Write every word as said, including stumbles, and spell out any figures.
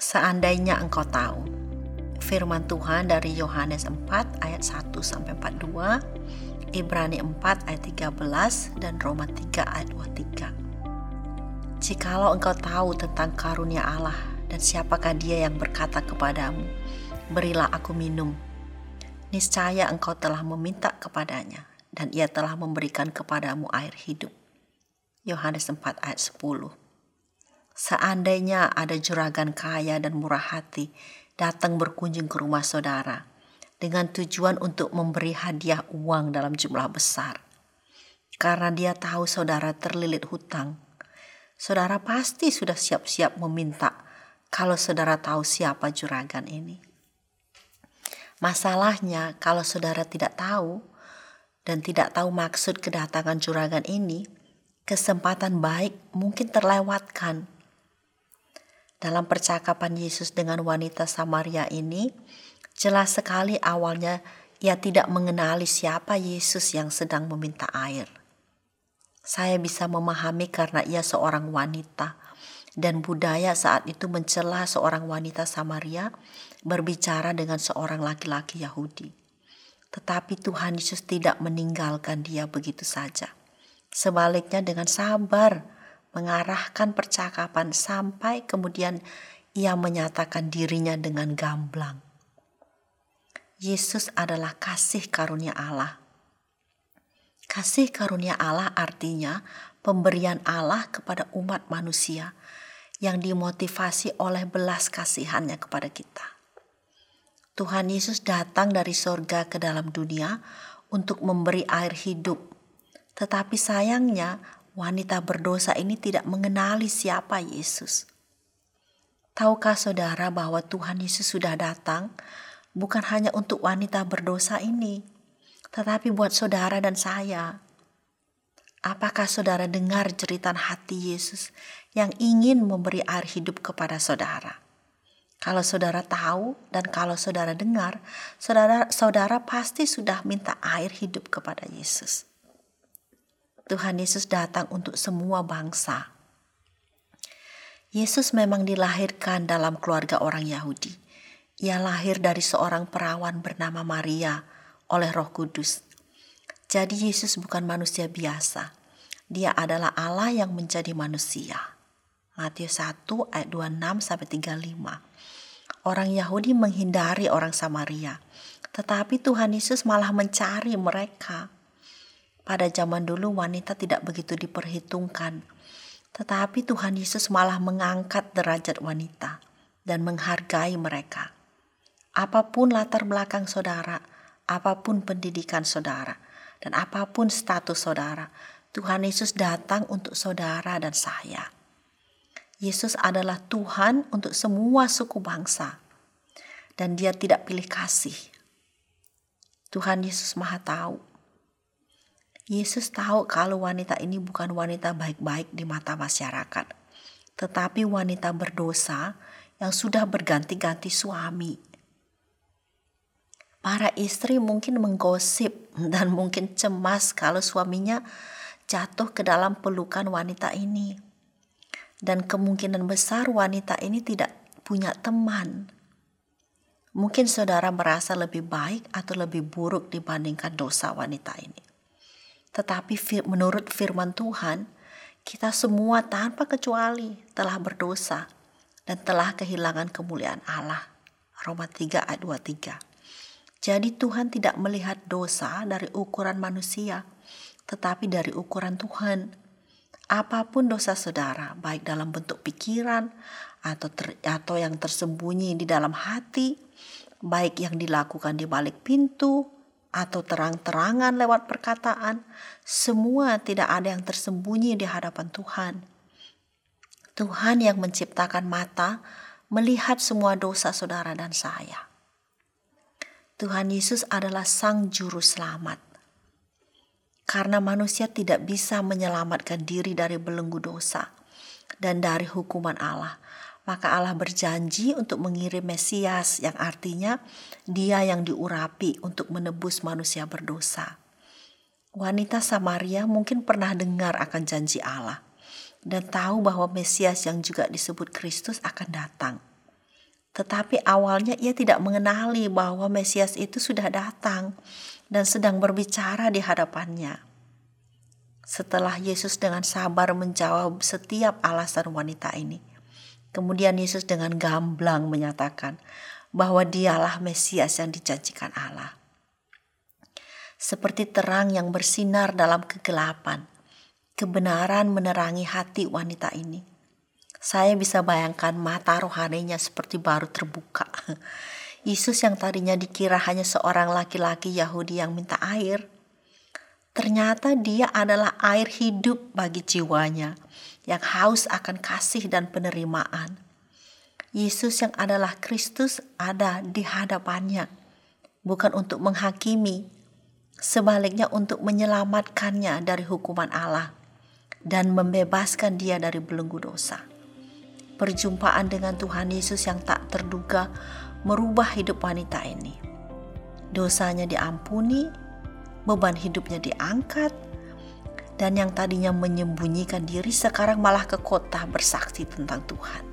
Seandainya engkau tahu. Firman Tuhan dari Yohanes empat ayat satu sampai empat puluh dua, Ibrani empat ayat tiga belas dan Roma tiga ayat dua puluh tiga. Jikalau engkau tahu tentang karunia Allah dan siapakah Dia yang berkata kepadamu, berilah aku minum, niscaya engkau telah meminta kepadanya dan Ia telah memberikan kepadamu air hidup. Yohanes empat ayat sepuluh. Seandainya ada juragan kaya dan murah hati datang berkunjung ke rumah saudara dengan tujuan untuk memberi hadiah uang dalam jumlah besar, karena dia tahu saudara terlilit hutang, saudara pasti sudah siap-siap meminta kalau saudara tahu siapa juragan ini. Masalahnya kalau saudara tidak tahu dan tidak tahu maksud kedatangan juragan ini, kesempatan baik mungkin terlewatkan. Dalam percakapan Yesus dengan wanita Samaria ini, jelas sekali awalnya ia tidak mengenali siapa Yesus yang sedang meminta air. Saya bisa memahami karena ia seorang wanita dan budaya saat itu mencela seorang wanita Samaria berbicara dengan seorang laki-laki Yahudi. Tetapi Tuhan Yesus tidak meninggalkan dia begitu saja. Sebaliknya dengan sabar mengarahkan percakapan sampai kemudian ia menyatakan dirinya dengan gamblang. Yesus adalah kasih karunia Allah. Kasih karunia Allah artinya pemberian Allah kepada umat manusia yang dimotivasi oleh belas kasihannya kepada kita. Tuhan Yesus datang dari sorga ke dalam dunia untuk memberi air hidup. Tetapi sayangnya wanita berdosa ini tidak mengenali siapa Yesus. Tahukah saudara bahwa Tuhan Yesus sudah datang bukan hanya untuk wanita berdosa ini, tetapi buat saudara dan saya. Apakah saudara dengar jeritan hati Yesus yang ingin memberi air hidup kepada saudara? Kalau saudara tahu dan kalau saudara dengar, saudara, saudara pasti sudah minta air hidup kepada Yesus. Tuhan Yesus datang untuk semua bangsa. Yesus memang dilahirkan dalam keluarga orang Yahudi. Ia lahir dari seorang perawan bernama Maria oleh Roh Kudus. Jadi Yesus bukan manusia biasa. Dia adalah Allah yang menjadi manusia. Matius satu ayat dua puluh enam sampai tiga puluh lima. Orang Yahudi menghindari orang Samaria, tetapi Tuhan Yesus malah mencari mereka. Pada zaman dulu wanita tidak begitu diperhitungkan, tetapi Tuhan Yesus malah mengangkat derajat wanita dan menghargai mereka. Apapun latar belakang saudara, apapun pendidikan saudara, dan apapun status saudara, Tuhan Yesus datang untuk saudara dan saya. Yesus adalah Tuhan untuk semua suku bangsa, dan Dia tidak pilih kasih. Tuhan Yesus Maha Tahu. Yesus tahu kalau wanita ini bukan wanita baik-baik di mata masyarakat, tetapi wanita berdosa yang sudah berganti-ganti suami. Para istri mungkin menggosip dan mungkin cemas kalau suaminya jatuh ke dalam pelukan wanita ini. Dan kemungkinan besar wanita ini tidak punya teman. Mungkin saudara merasa lebih baik atau lebih buruk dibandingkan dosa wanita ini. Tetapi menurut firman Tuhan, kita semua tanpa kecuali telah berdosa dan telah kehilangan kemuliaan Allah. Roma tiga ayat dua puluh tiga. Jadi Tuhan tidak melihat dosa dari ukuran manusia, tetapi dari ukuran Tuhan. Apapun dosa saudara, baik dalam bentuk pikiran atau ter, atau yang tersembunyi di dalam hati, baik yang dilakukan di balik pintu atau terang-terangan lewat perkataan, semua tidak ada yang tersembunyi di hadapan Tuhan. Tuhan yang menciptakan mata melihat semua dosa saudara dan saya. Tuhan Yesus adalah Sang Juru Selamat. Karena manusia tidak bisa menyelamatkan diri dari belenggu dosa dan dari hukuman Allah, maka Allah berjanji untuk mengirim Mesias yang artinya Dia yang diurapi untuk menebus manusia berdosa. Wanita Samaria mungkin pernah dengar akan janji Allah dan tahu bahwa Mesias yang juga disebut Kristus akan datang. Tetapi awalnya ia tidak mengenali bahwa Mesias itu sudah datang dan sedang berbicara di hadapannya. Setelah Yesus dengan sabar menjawab setiap alasan wanita ini, kemudian Yesus dengan gamblang menyatakan bahwa dialah Mesias yang dijanjikan Allah. Seperti terang yang bersinar dalam kegelapan, kebenaran menerangi hati wanita ini. Saya bisa bayangkan mata rohaninya seperti baru terbuka. Yesus yang tadinya dikira hanya seorang laki-laki Yahudi yang minta air, ternyata dia adalah air hidup bagi jiwanya yang haus akan kasih dan penerimaan. Yesus yang adalah Kristus ada di hadapannya, bukan untuk menghakimi, sebaliknya untuk menyelamatkannya dari hukuman Allah dan membebaskan dia dari belenggu dosa. Perjumpaan dengan Tuhan Yesus yang tak terduga merubah hidup wanita ini. Dosanya diampuni, beban hidupnya diangkat, dan yang tadinya menyembunyikan diri sekarang malah ke kota bersaksi tentang Tuhan.